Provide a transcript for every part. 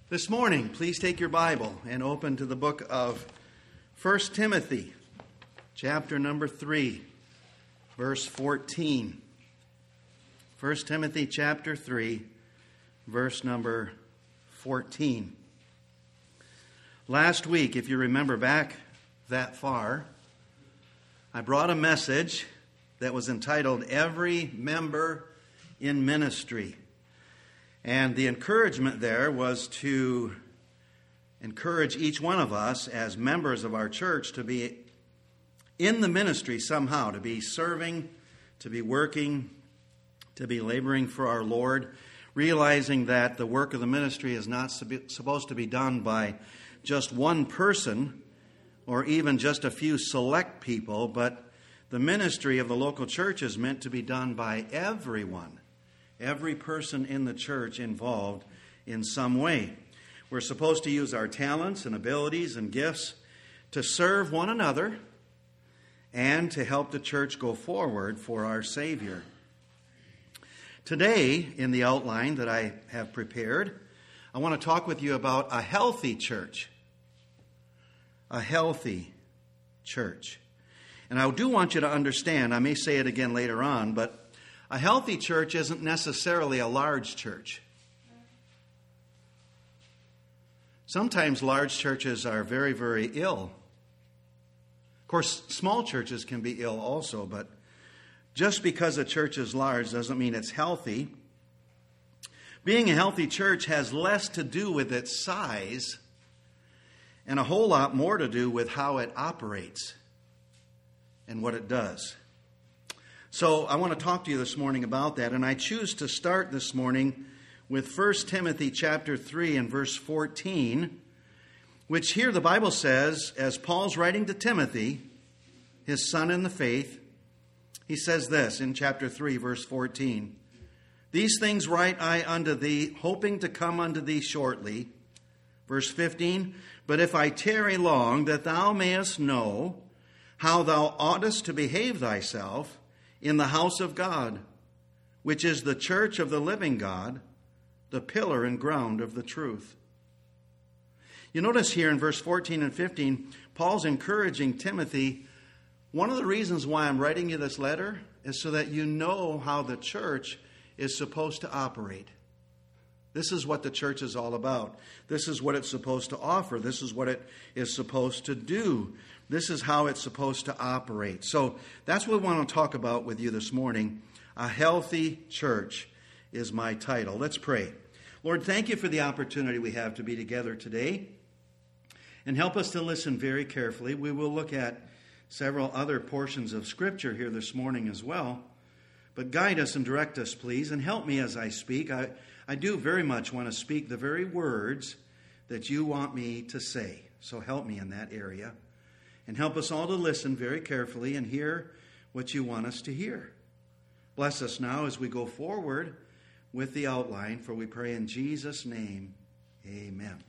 This morning, please take your Bible and open to the book of 1 Timothy, chapter number 3, verse 14. 1 Timothy chapter 3, verse number 14. Last week, if you remember back that far, I brought a message that was entitled, Every Member in Ministry. And the encouragement there was to encourage each one of us as members of our church to be in the ministry somehow, to be serving, to be working, to be laboring for our Lord, realizing that the work of the ministry is not supposed to be done by just one person or even just a few select people, but the ministry of the local church is meant to be done by everyone. Every person in the church involved in some way. We're supposed to use our talents and abilities and gifts to serve one another and to help the church go forward for our Savior. Today, in the outline that I have prepared, I want to talk with you about a healthy church. A healthy church. And I do want you to understand, I may say it again later on, but a healthy church isn't necessarily a large church. Sometimes large churches are very, very ill. Of course, small churches can be ill also, but just because a church is large doesn't mean it's healthy. Being a healthy church has less to do with its size and a whole lot more to do with how it operates and what it does. So I want to talk to you this morning about that, and I choose to start this morning with 1 Timothy chapter 3 and verse 14, which here the Bible says, as Paul's writing to Timothy, his son in the faith, he says this in chapter 3, verse 14, These things write I unto thee, hoping to come unto thee shortly. Verse 15, But if I tarry long, that thou mayest know how thou oughtest to behave thyself in the house of God, which is the church of the living God, the pillar and ground of the truth. You notice here in verse 14 and 15, Paul's encouraging Timothy, one of the reasons why I'm writing you this letter is so that you know how the church is supposed to operate. This is what the church is all about. This is what it's supposed to offer. This is what it is supposed to do. This is how it's supposed to operate. So that's what we want to talk about with you this morning. A healthy church is my title. Let's pray. Lord, thank you for the opportunity we have to be together today. And help us to listen very carefully. We will look at several other portions of Scripture here this morning as well. But guide us and direct us, please, and help me as I speak. I do very much want to speak the very words that you want me to say. So help me in that area. And help us all to listen very carefully and hear what you want us to hear. Bless us now as we go forward with the outline, for we pray in Jesus' name, amen.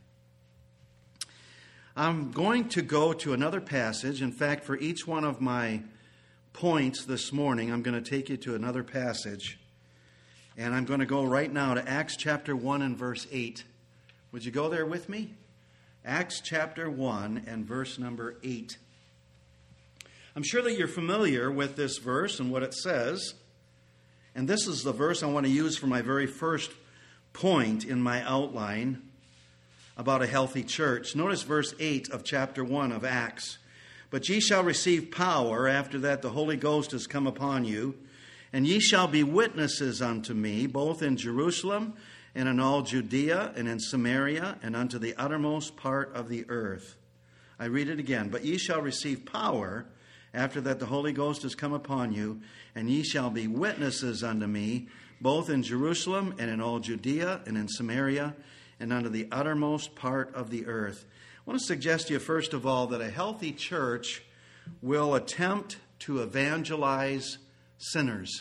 I'm going to go to another passage. In fact, for each one of my points this morning, I'm going to take you to another passage. And I'm going to go right now to Acts chapter 1 and verse 8. Would you go there with me? Acts chapter 1 and verse number 8. I'm sure that you're familiar with this verse and what it says. And this is the verse I want to use for my very first point in my outline about a healthy church. Notice verse 8 of chapter 1 of Acts. But ye shall receive power after that the Holy Ghost has come upon you, and ye shall be witnesses unto me, both in Jerusalem and in all Judea and in Samaria and unto the uttermost part of the earth. I read it again. But ye shall receive power after that the Holy Ghost has come upon you, and ye shall be witnesses unto me, both in Jerusalem and in all Judea and in Samaria and unto the uttermost part of the earth. I want to suggest to you, first of all, that a healthy church will attempt to evangelize sinners.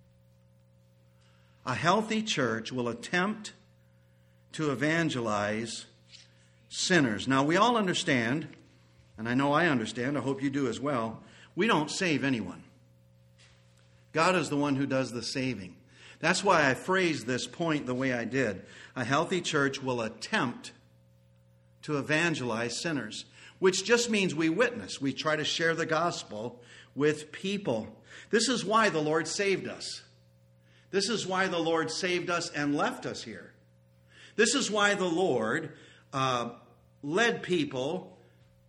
A healthy church will attempt to evangelize sinners. Now, we all understand, and I know I understand, I hope you do as well, we don't save anyone. God is the one who does the saving. That's why I phrased this point the way I did. A healthy church will attempt to evangelize sinners, which just means we witness. We try to share the gospel with people. This is why the Lord saved us. This is why the Lord saved us and left us here. This is why the Lord led people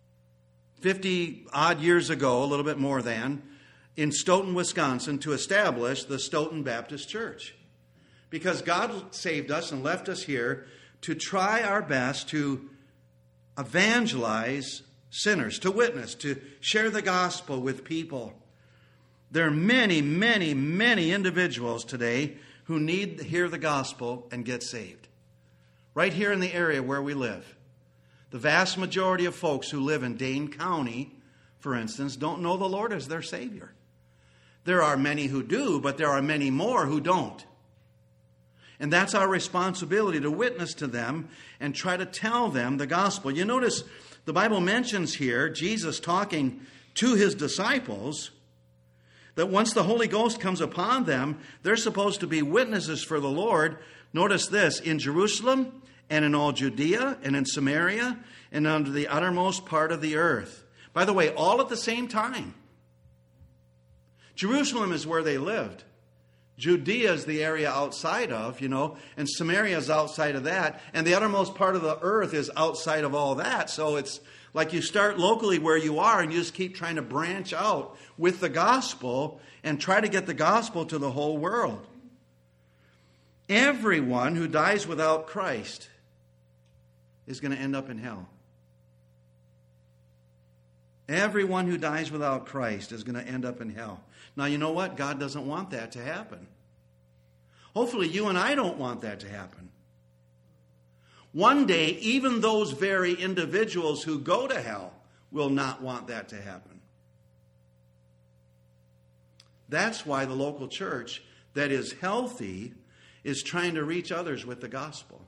50-odd years ago, a little bit more than, in Stoughton, Wisconsin, to establish the Stoughton Baptist Church. Because God saved us and left us here to try our best to evangelize sinners, to witness, to share the gospel with people. There are many, many, many individuals today who need to hear the gospel and get saved. Right here in the area where we live. The vast majority of folks who live in Dane County, for instance, don't know the Lord as their Savior. There are many who do, but there are many more who don't. And that's our responsibility, to witness to them and try to tell them the gospel. You notice the Bible mentions here, Jesus talking to his disciples, that once the Holy Ghost comes upon them, they're supposed to be witnesses for the Lord. Notice this, in Jerusalem and in all Judea and in Samaria and unto the uttermost part of the earth. By the way, all at the same time. Jerusalem is where they lived. Judea is the area outside of, and Samaria is outside of that. And the uttermost part of the earth is outside of all that. So it's like you start locally where you are and you just keep trying to branch out with the gospel and try to get the gospel to the whole world. Everyone who dies without Christ is going to end up in hell. Everyone who dies without Christ is going to end up in hell. Now, you know what? God doesn't want that to happen. Hopefully, you and I don't want that to happen. One day, even those very individuals who go to hell will not want that to happen. That's why the local church that is healthy is trying to reach others with the gospel.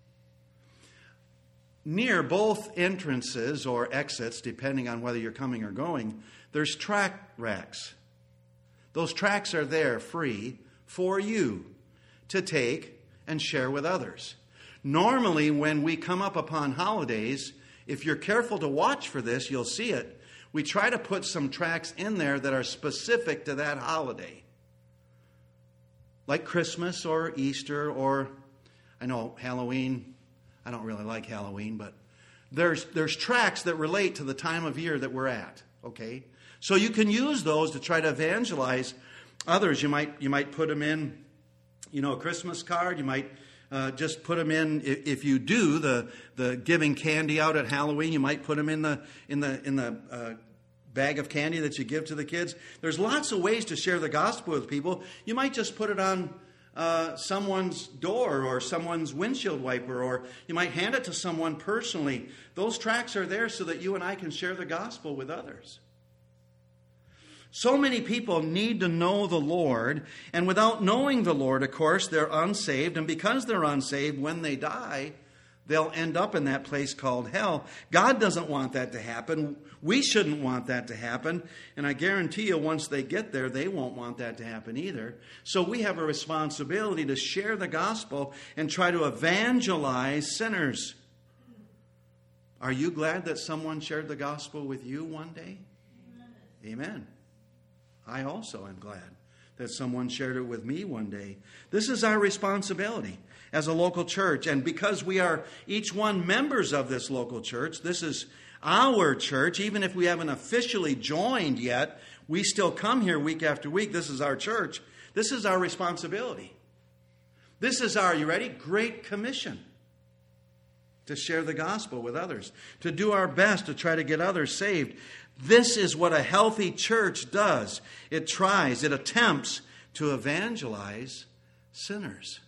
Near both entrances or exits, depending on whether you're coming or going, there's tract racks. Those tracts are there free for you to take and share with others. Normally, when we come up upon holidays, if you're careful to watch for this, you'll see it. We try to put some tracts in there that are specific to that holiday. Like Christmas or Easter or, I know, Halloween. I don't really like Halloween, but there's tracts that relate to the time of year that we're at, okay? So you can use those to try to evangelize others. You might put them in, a Christmas card. You might just put them in, if you do the giving candy out at Halloween, you might put them in the bag of candy that you give to the kids. There's lots of ways to share the gospel with people. You might just put it on someone's door or someone's windshield wiper, or you might hand it to someone personally. Those tracts are there so that you and I can share the gospel with others. So many people need to know the Lord, and without knowing the Lord, of course, they're unsaved, and because they're unsaved, when they die, they'll end up in that place called hell. God doesn't want that to happen. We shouldn't want that to happen, and I guarantee you once they get there, they won't want that to happen either. So we have a responsibility to share the gospel and try to evangelize sinners. Are you glad that someone shared the gospel with you one day? Amen. I also am glad that someone shared it with me one day. This is our responsibility as a local church. And because we are each one members of this local church, this is our church. Even if we haven't officially joined yet, we still come here week after week. This is our church. This is our responsibility. This is our, you ready? Great Commission. To share the gospel with others. To do our best to try to get others saved. This is what a healthy church does. It tries, it attempts to evangelize sinners.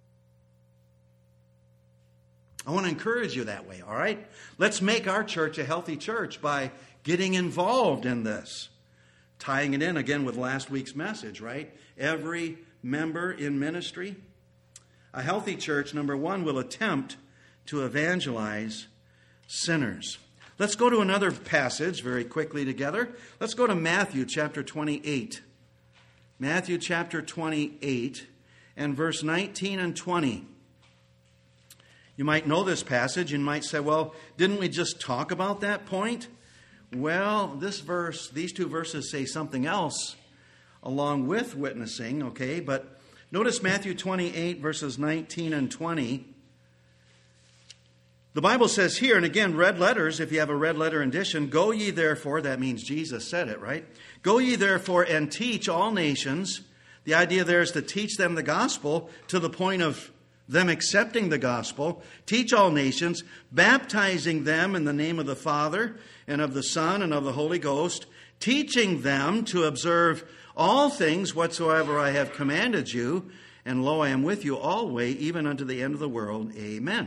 I want to encourage you that way, all right? Let's make our church a healthy church by getting involved in this. Tying it in again with last week's message, right? Every member in ministry. A healthy church, number one, will attempt to evangelize sinners. Let's go to another passage very quickly together. Let's go to Matthew chapter 28. Matthew chapter 28 and verse 19 and 20. You might know this passage and might say, well, didn't we just talk about that point? Well, these two verses say something else along with witnessing, okay? But notice Matthew 28, verses 19 and 20. The Bible says here, and again, red letters, if you have a red letter edition, go ye therefore, that means Jesus said it, right? Go ye therefore and teach all nations. The idea there is to teach them the gospel to the point of them accepting the gospel. Teach all nations, baptizing them in the name of the Father and of the Son and of the Holy Ghost, teaching them to observe all things whatsoever I have commanded you. And lo, I am with you always, even unto the end of the world. Amen.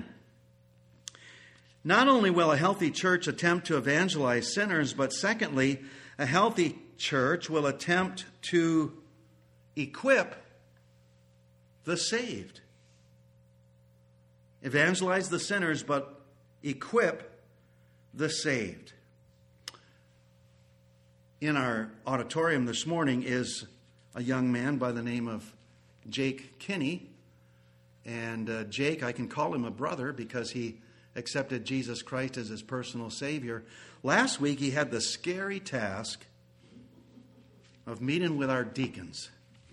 Not only will a healthy church attempt to evangelize sinners, but secondly, a healthy church will attempt to equip the saved. Evangelize the sinners, but equip the saved. In our auditorium this morning is a young man by the name of Jake Kinney. And Jake, I can call him a brother because he accepted Jesus Christ as his personal Savior. Last week he had the scary task of meeting with our deacons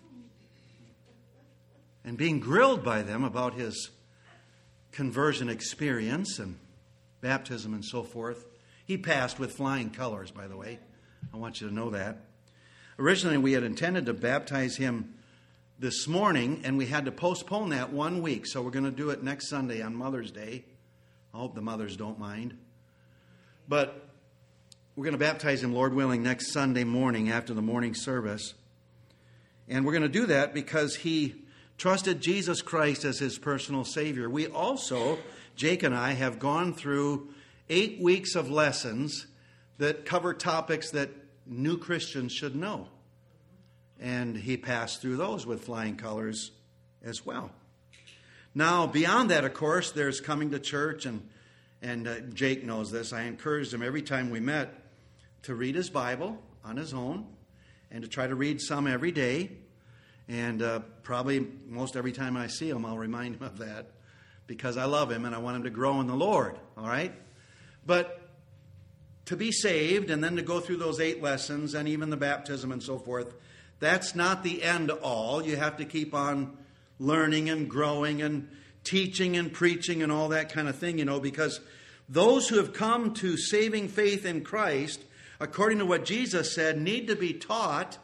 and being grilled by them about his conversion experience and baptism and so forth. He passed with flying colors, by the way. I want you to know that. Originally, we had intended to baptize him this morning, and we had to postpone that 1 week. So we're going to do it next Sunday on Mother's Day. I hope the mothers don't mind. But we're going to baptize him, Lord willing, next Sunday morning after the morning service. And we're going to do that because he trusted Jesus Christ as his personal Savior. We also, Jake and I, have gone through 8 weeks of lessons that cover topics that new Christians should know. And he passed through those with flying colors as well. Now, beyond that, of course, there's coming to church, and Jake knows this. I encouraged him every time we met to read his Bible on his own and to try to read some every day. And probably most every time I see him, I'll remind him of that because I love him and I want him to grow in the Lord, all right? But to be saved and then to go through those 8 lessons and even the baptism and so forth, that's not the end all. You have to keep on learning and growing and teaching and preaching and all that kind of thing, because those who have come to saving faith in Christ, according to what Jesus said, need to be taught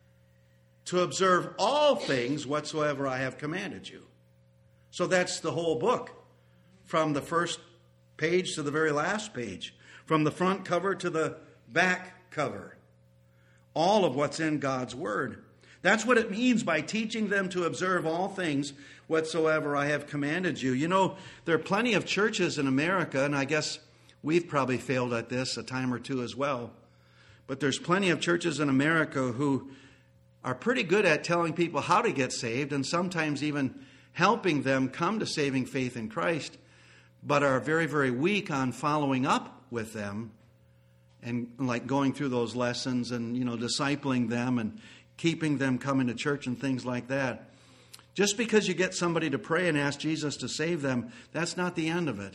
to observe all things whatsoever I have commanded you. So that's the whole book, from the first page to the very last page, from the front cover to the back cover. All of what's in God's Word. That's what it means by teaching them to observe all things whatsoever I have commanded you. There are plenty of churches in America, and I guess we've probably failed at this a time or two as well. But there's plenty of churches in America who are pretty good at telling people how to get saved and sometimes even helping them come to saving faith in Christ, but are very, very weak on following up with them and like going through those lessons and, discipling them and keeping them coming to church and things like that. Just because you get somebody to pray and ask Jesus to save them, that's not the end of it.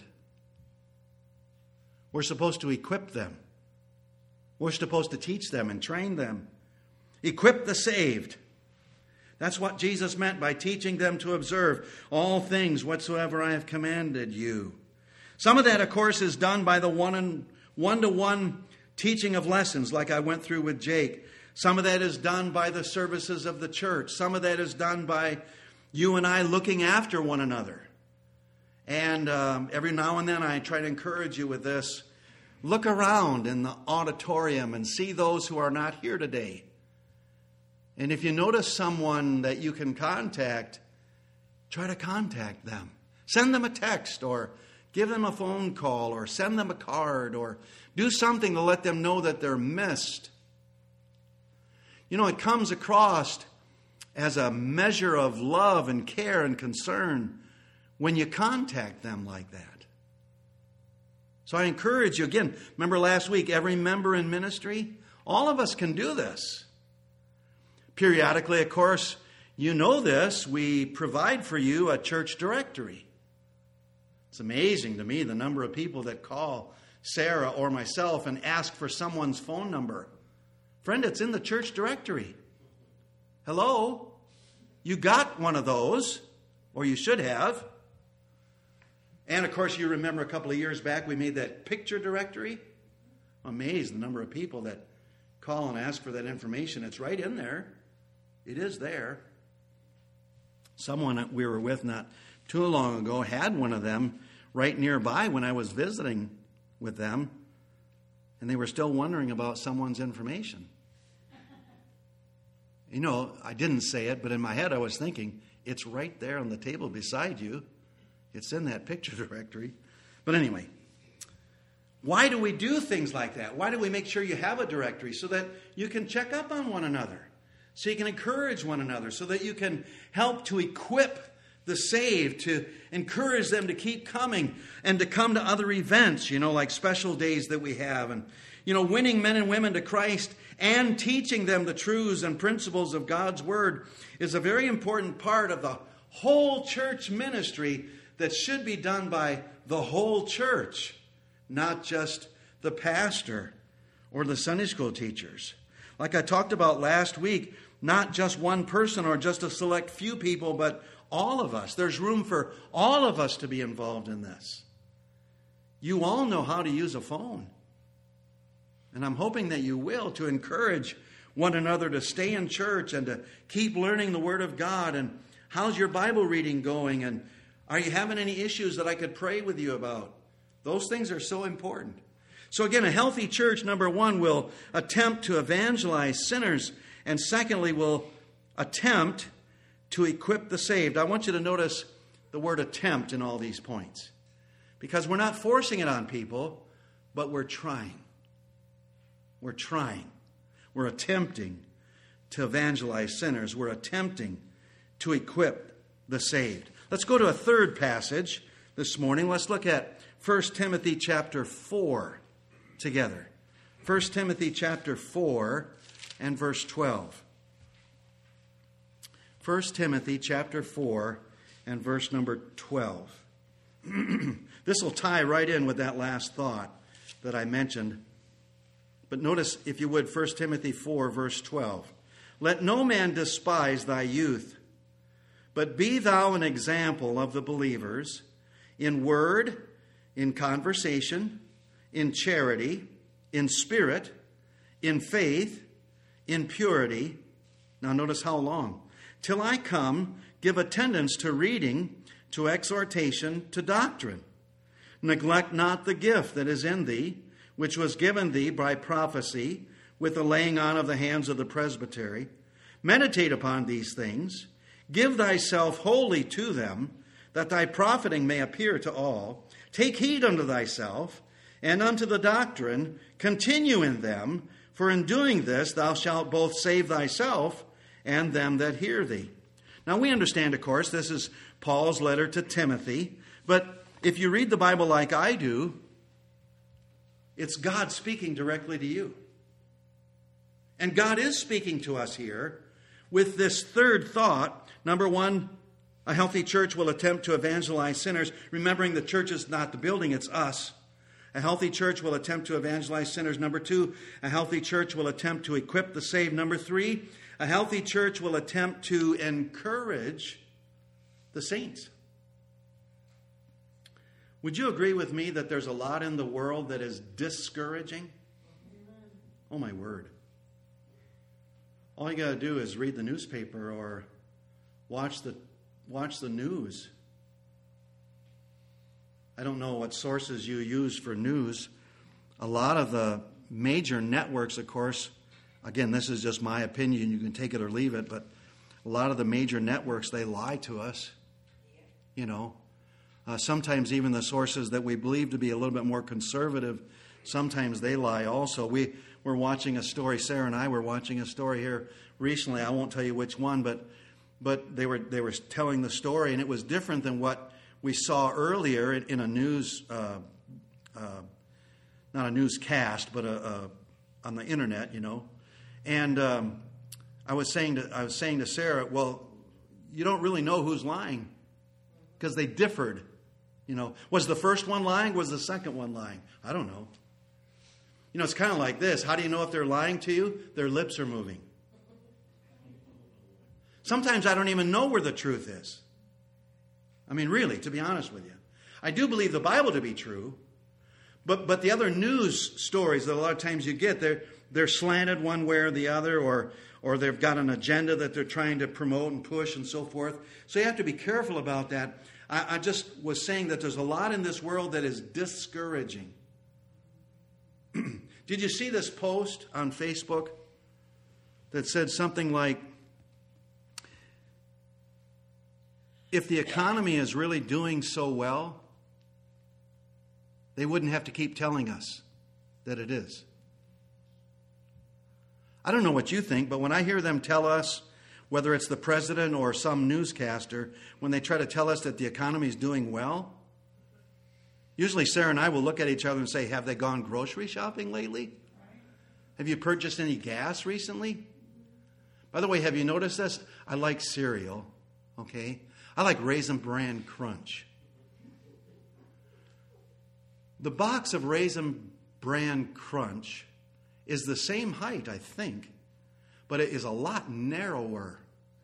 We're supposed to equip them. We're supposed to teach them and train them. Equip the saved. That's what Jesus meant by teaching them to observe all things whatsoever I have commanded you. Some of that, of course, is done by the one-to-one teaching of lessons like I went through with Jake. Some of that is done by the services of the church. Some of that is done by you and I looking after one another. And every now and then I try to encourage you with this. Look around in the auditorium and see those who are not here today. And if you notice someone that you can contact, try to contact them. Send them a text or give them a phone call or send them a card or do something to let them know that they're missed. It comes across as a measure of love and care and concern when you contact them like that. So I encourage you, again, remember last week, every member in ministry, all of us can do this. Periodically, of course, you know this, we provide for you a church directory. It's amazing to me the number of people that call Sarah or myself and ask for someone's phone number. Friend, it's in the church directory. Hello? You got one of those, or you should have. And of course, you remember a couple of years back we made that picture directory. I'm amazed the number of people that call and ask for that information. It's right in there. It is there. Someone we were with not too long ago had one of them right nearby when I was visiting with them, and they were still wondering about someone's information. You know, I didn't say it, but in my head I was thinking, it's right there on the table beside you. It's in that picture directory. But anyway, why do we do things like that? Why do we make sure you have a directory? So that you can check up on one another, so you can encourage one another, so that you can help to equip the saved, to encourage them to keep coming and to come to other events, like special days that we have. And, winning men and women to Christ and teaching them the truths and principles of God's Word is a very important part of the whole church ministry that should be done by the whole church, not just the pastor or the Sunday school teachers. Like I talked about last week, not just one person or just a select few people, but all of us. There's room for all of us to be involved in this. You all know how to use a phone. And I'm hoping that you will, to encourage one another to stay in church and to keep learning the Word of God. And how's your Bible reading going? And are you having any issues that I could pray with you about? Those things are so important. So again, a healthy church, number one, will attempt to evangelize sinners. And secondly, will attempt to equip the saved. I want you to notice the word attempt in all these points. Because we're not forcing it on people, but we're trying. We're trying. We're attempting to evangelize sinners. We're attempting to equip the saved. Let's go to a third passage this morning. Let's look at 1 Timothy chapter 4 together. 1 Timothy chapter 4 and verse 12. 1 Timothy chapter 4 and verse number 12. This will tie right in with that last thought that I mentioned. But notice, if you would, 1 Timothy 4 verse 12. Let no man despise thy youth, but be thou an example of the believers in word, in conversation, in charity, in spirit, in faith, in purity. Now notice how long. Till I come, give attendance to reading, to exhortation, to doctrine. Neglect not the gift that is in thee, which was given thee by prophecy, with the laying on of the hands of the presbytery. Meditate upon these things. Give thyself wholly to them, that thy profiting may appear to all. Take heed unto thyself, and unto the doctrine. Continue in them, for in doing this thou shalt both save thyself and them that hear thee. Now we understand, of course, this is Paul's letter to Timothy, but if you read the Bible like I do, it's God speaking directly to you. And God is speaking to us here with this third thought. Number one, a healthy church will attempt to evangelize sinners, remembering the church is not the building, it's us. A healthy church will attempt to evangelize sinners. Number two, a healthy church will attempt to equip the saved. Number three, a healthy church will attempt to encourage the saints. Would you agree with me that there's a lot in the world that is discouraging? Oh, my word. All you got to do is read the newspaper or watch the news. I don't know what sources you use for news. A lot of the major networks, of course, again, this is just my opinion. You can take it or leave it, but a lot of the major networks, they lie to us. Sometimes even the sources that we believe to be a little bit more conservative, sometimes they lie also. We were watching a story, Sarah and I were watching a story here recently. I won't tell you which one, but they were telling the story, and it was different than what we saw earlier in a news, not a newscast, but on the internet, And I was saying to Sarah, well, you don't really know who's lying because they differed. Was the first one lying? Was the second one lying? I don't know. It's kind of like this. How do you know if they're lying to you? Their lips are moving. Sometimes I don't even know where the truth is. I mean, really, to be honest with you. I do believe the Bible to be true, but the other news stories that a lot of times you get, they're slanted one way or the other, or they've got an agenda that they're trying to promote and push and so forth. So you have to be careful about that. I just was saying that there's a lot in this world that is discouraging. Did you see this post on Facebook that said something like, if the economy is really doing so well, they wouldn't have to keep telling us that it is. I don't know what you think, but when I hear them tell us, whether it's the president or some newscaster, when they try to tell us that the economy is doing well, usually Sarah and I will look at each other and say, have they gone grocery shopping lately? Have you purchased any gas recently? By the way, have you noticed this? I like cereal, okay? I like Raisin Bran Crunch. The box of Raisin Bran Crunch is the same height, I think, but it is a lot narrower.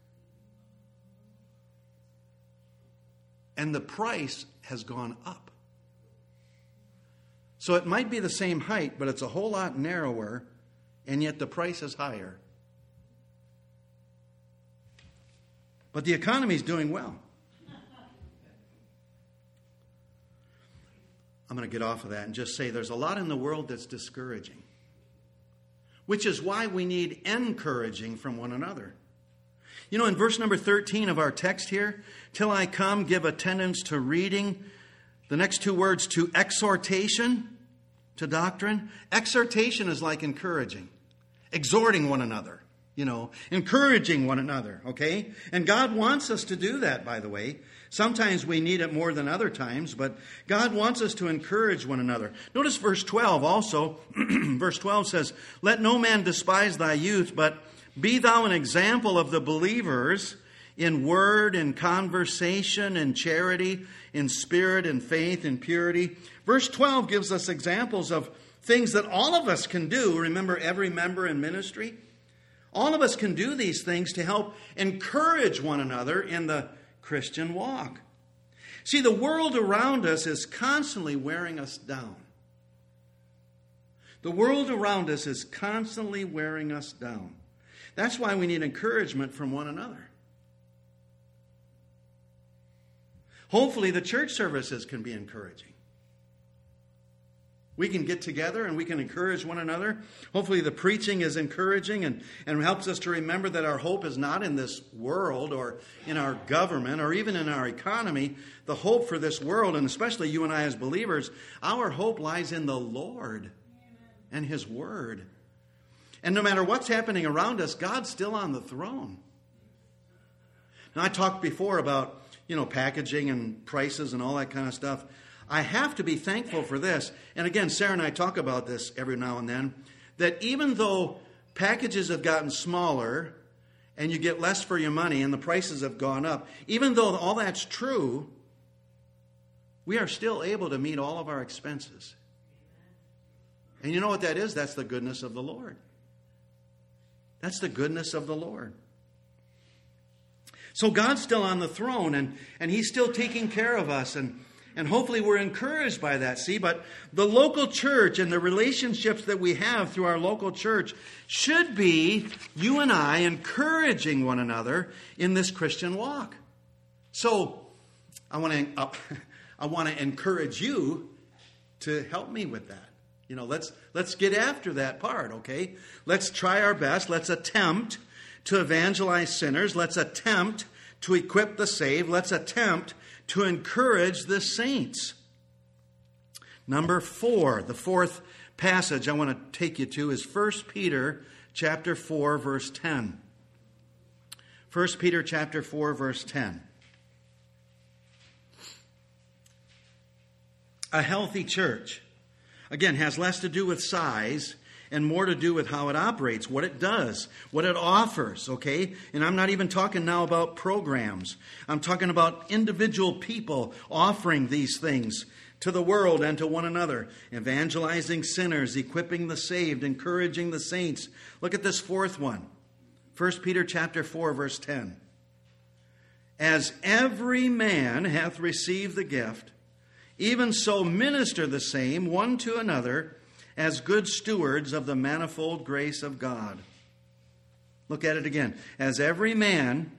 And the price has gone up. So it might be the same height, but it's a whole lot narrower, and yet the price is higher. But the economy is doing well. I'm going to get off of that and just say there's a lot in the world that's discouraging, which is why we need encouraging from one another. In verse number 13 of our text here, till I come, give attendance to reading. The next two words, to exhortation, to doctrine. Exhortation is like encouraging, exhorting one another, encouraging one another, okay? And God wants us to do that, by the way. Sometimes we need it more than other times, but God wants us to encourage one another. Notice verse 12 also. Verse 12 says, let no man despise thy youth, but be thou an example of the believers in word, in conversation, in charity, in spirit, in faith, in purity. Verse 12 gives us examples of things that all of us can do. Remember, every member in ministry? All of us can do these things to help encourage one another in the Christian walk. See, the world around us is constantly wearing us down. The world around us is constantly wearing us down. That's why we need encouragement from one another. Hopefully the church services can be encouraging. We can get together and we can encourage one another. Hopefully the preaching is encouraging and helps us to remember that our hope is not in this world or in our government or even in our economy. The hope for this world, and especially you and I as believers, our hope lies in the Lord and His Word. And no matter what's happening around us, God's still on the throne. Now, I talked before about, packaging and prices and all that kind of stuff. I have to be thankful for this. And again, Sarah and I talk about this every now and then, that even though packages have gotten smaller and you get less for your money and the prices have gone up, even though all that's true, we are still able to meet all of our expenses. And you know what that is? That's the goodness of the Lord. That's the goodness of the Lord. So God's still on the throne, and He's still taking care of us, and hopefully we're encouraged by that. See, but the local church and the relationships that we have through our local church should be you and I encouraging one another in this Christian walk. So I want to encourage you to help me with that. Let's get after that part, okay? Let's try our best. Let's attempt to evangelize sinners. Let's attempt to equip the saved. Let's attempt to encourage the saints. Number 4, the fourth passage I want to take you to is 1 Peter chapter 4, verse 10. 1 Peter chapter 4, verse 10. A healthy church, again, has less to do with size and more to do with how it operates, what it does, what it offers, okay? And I'm not even talking now about programs. I'm talking about individual people offering these things to the world and to one another, evangelizing sinners, equipping the saved, encouraging the saints. Look at this fourth one. 1 Peter chapter 4, verse 10. As every man hath received the gift, even so minister the same one to another as good stewards of the manifold grace of God. Look at it again. As every man,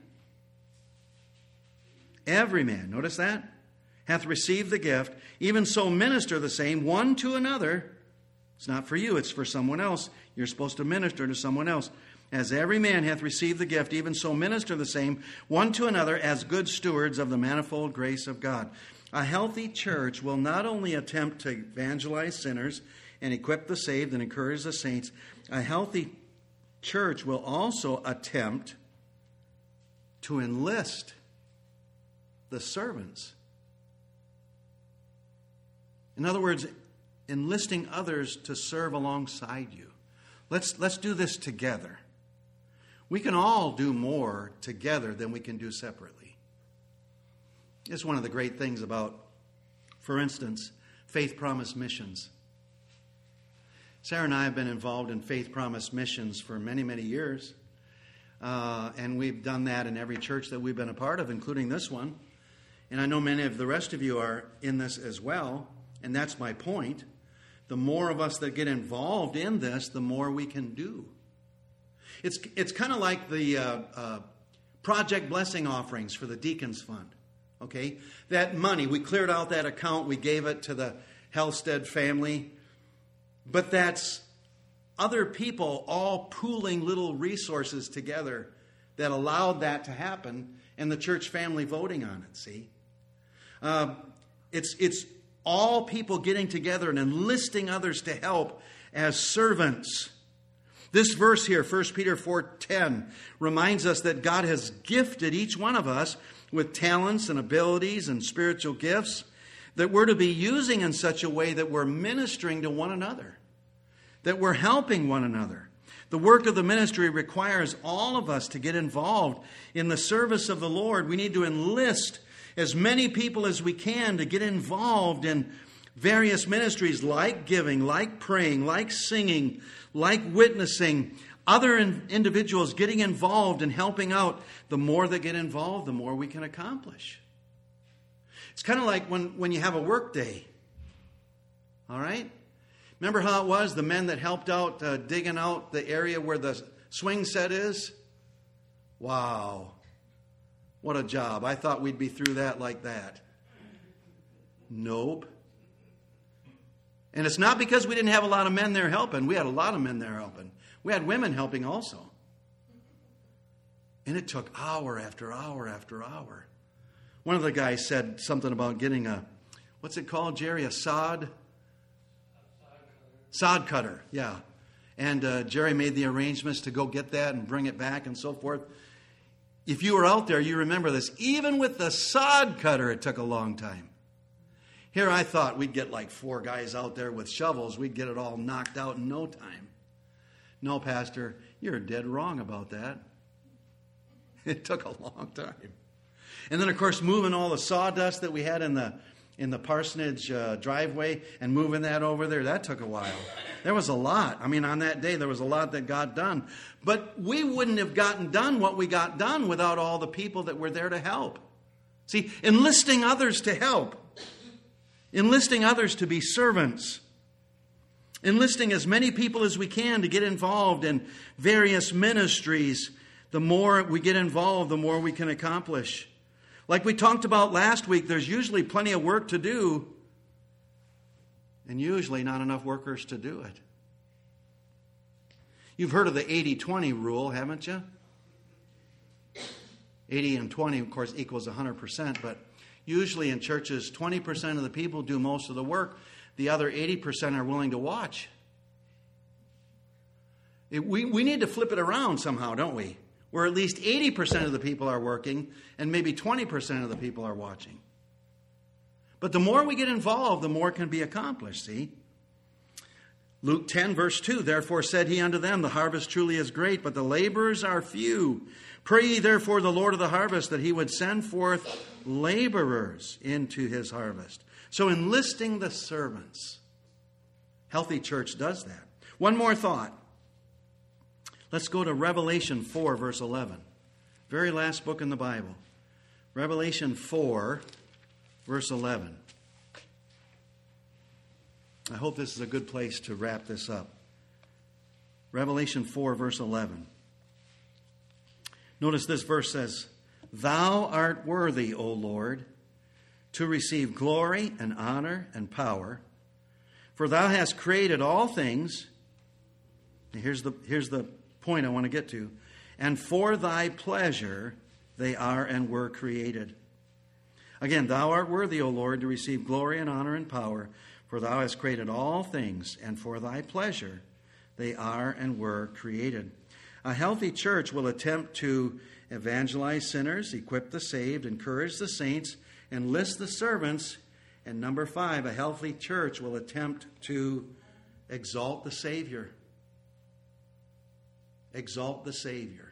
notice that, hath received the gift, even so minister the same one to another. It's not for you, it's for someone else. You're supposed to minister to someone else. As every man hath received the gift, even so minister the same one to another as good stewards of the manifold grace of God. A healthy church will not only attempt to evangelize sinners and equip the saved and encourage the saints, a healthy church will also attempt to enlist the servants. In other words, enlisting others to serve alongside you. Let's do this together. We can all do more together than we can do separately. It's one of the great things about, for instance, Faith Promise Missions. Sarah and I have been involved in Faith Promise Missions for many, many years. And we've done that in every church that we've been a part of, including this one. And I know many of the rest of you are in this as well. And that's my point. The more of us that get involved in this, the more we can do. It's kind of like the Project Blessing offerings for the Deacons Fund. Okay? That money, we cleared out that account, we gave it to the Hellstead family. But that's other people all pooling little resources together that allowed that to happen, and the church family voting on it, see? It's all people getting together and enlisting others to help as servants. This verse here, 1 Peter 4:10, reminds us that God has gifted each one of us with talents and abilities and spiritual gifts that we're to be using in such a way that we're ministering to one another, that we're helping one another. The work of the ministry requires all of us to get involved in the service of the Lord. We need to enlist as many people as we can to get involved in various ministries like giving, like praying, like singing, like witnessing. Other individuals getting involved and helping out. The more they get involved, the more we can accomplish. It's kind of like when you have a work day. All right? Remember how it was? The men that helped out digging out the area where the swing set is? Wow. What a job. I thought we'd be through that like that. Nope. And it's not because we didn't have a lot of men there helping. We had a lot of men there helping. We had women helping also. And it took hour after hour after hour. One of the guys said something about getting a, what's it called, Jerry? A sod? Sod cutter, yeah. And Jerry made the arrangements to go get that and bring it back and so forth. If you were out there, you remember this. Even with the sod cutter, it took a long time. Here I thought we'd get like 4 guys out there with shovels. We'd get it all knocked out in no time. No, Pastor, you're dead wrong about that. It took a long time. And then, of course, moving all the sawdust that we had in the parsonage driveway and moving that over there, that took a while. There was a lot. I mean, on that day, there was a lot that got done. But we wouldn't have gotten done what we got done without all the people that were there to help. See, enlisting others to help. Enlisting others to be servants. Enlisting as many people as we can to get involved in various ministries. The more we get involved, the more we can accomplish. Like we talked about last week, there's usually plenty of work to do, and usually not enough workers to do it. You've heard of the 80-20 rule, haven't you? 80 and 20, of course, equals 100%, but usually in churches, 20% of the people do most of the work. The other 80% are willing to watch. We need to flip it around somehow, don't we? Where at least 80% of the people are working and maybe 20% of the people are watching. But the more we get involved, the more can be accomplished, see? Luke 10, verse 2, therefore said he unto them, the harvest truly is great, but the laborers are few. Pray ye therefore the Lord of the harvest that he would send forth laborers into his harvest. So enlisting the servants. Healthy church does that. One more thought. Let's go to Revelation 4, verse 11. Very last book in the Bible. Revelation 4, verse 11. I hope this is a good place to wrap this up. Revelation 4, verse 11. Notice this verse says, Thou art worthy, O Lord, to receive glory and honor and power, for thou hast created all things. And here's the point I want to get to. And for thy pleasure they are and were created. Again, thou art worthy, O Lord, to receive glory and honor and power, for thou hast created all things, and for thy pleasure they are and were created. A healthy church will attempt to evangelize sinners, equip the saved, encourage the saints, enlist the servants. And number 5, a healthy church will attempt to exalt the Savior. Exalt the Savior.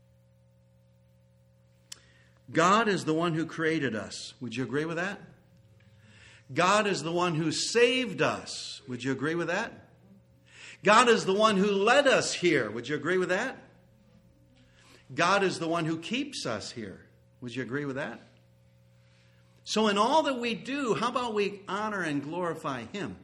God is the one who created us. Would you agree with that? God is the one who saved us. Would you agree with that? God is the one who led us here. Would you agree with that? God is the one who keeps us here. Would you agree with that? So in all that we do, how about we honor and glorify Him?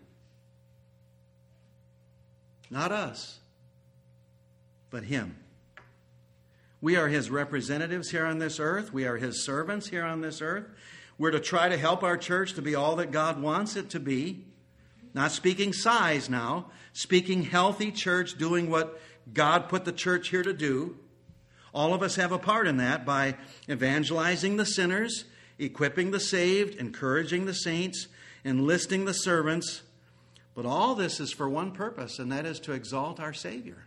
Not us, but Him. We are His representatives here on this earth. We are His servants here on this earth. We're to try to help our church to be all that God wants it to be. Not speaking size now, speaking healthy church, doing what God put the church here to do. All of us have a part in that by evangelizing the sinners, equipping the saved, encouraging the saints, enlisting the servants. But all this is for one purpose, and that is to exalt our Savior.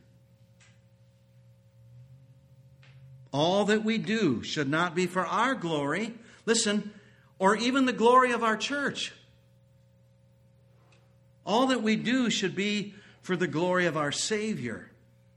All that we do should not be for our glory, listen, or even the glory of our church. All that we do should be for the glory of our Savior.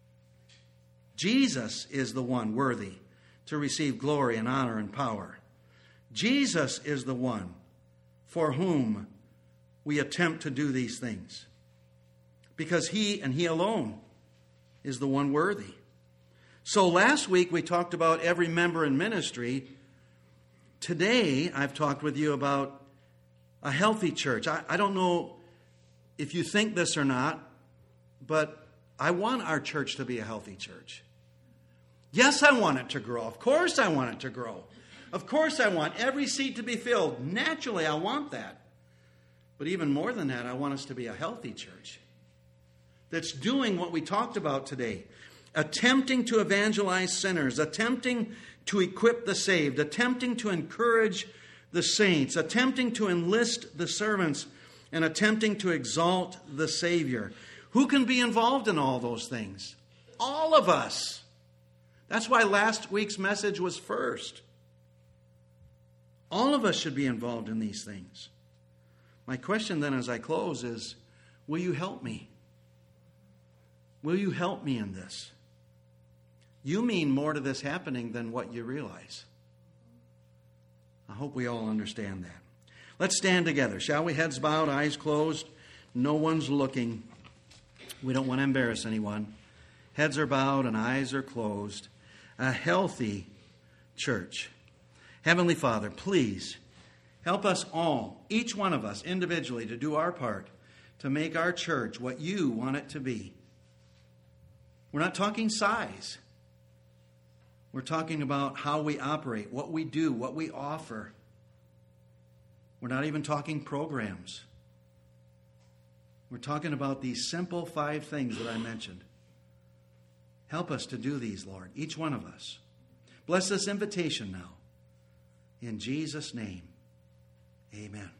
Jesus is the one worthy to receive glory and honor and power. Jesus is the one for whom we attempt to do these things. Because He and He alone is the one worthy. So last week we talked about every member in ministry. Today I've talked with you about a healthy church. I don't know if you think this or not, but I want our church to be a healthy church. Yes, I want it to grow. Of course I want it to grow. Of course I want every seat to be filled. Naturally, I want that. But even more than that, I want us to be a healthy church that's doing what we talked about today. Attempting to evangelize sinners, attempting to equip the saved, attempting to encourage the saints, attempting to enlist the servants, and attempting to exalt the Savior. Who can be involved in all those things? All of us. That's why last week's message was first. All of us should be involved in these things. My question then as I close is, will you help me? Will you help me in this? You mean more to this happening than what you realize. I hope we all understand that. Let's stand together. Shall we? Heads bowed, eyes closed. No one's looking. We don't want to embarrass anyone. Heads are bowed and eyes are closed. A healthy church. Heavenly Father, please help us all, each one of us individually, to do our part to make our church what you want it to be. We're not talking size. We're talking about how we operate, what we do, what we offer. We're not even talking programs. We're talking about these simple 5 things that I mentioned. Help us to do these, Lord, each one of us. Bless this invitation now. In Jesus' name, amen.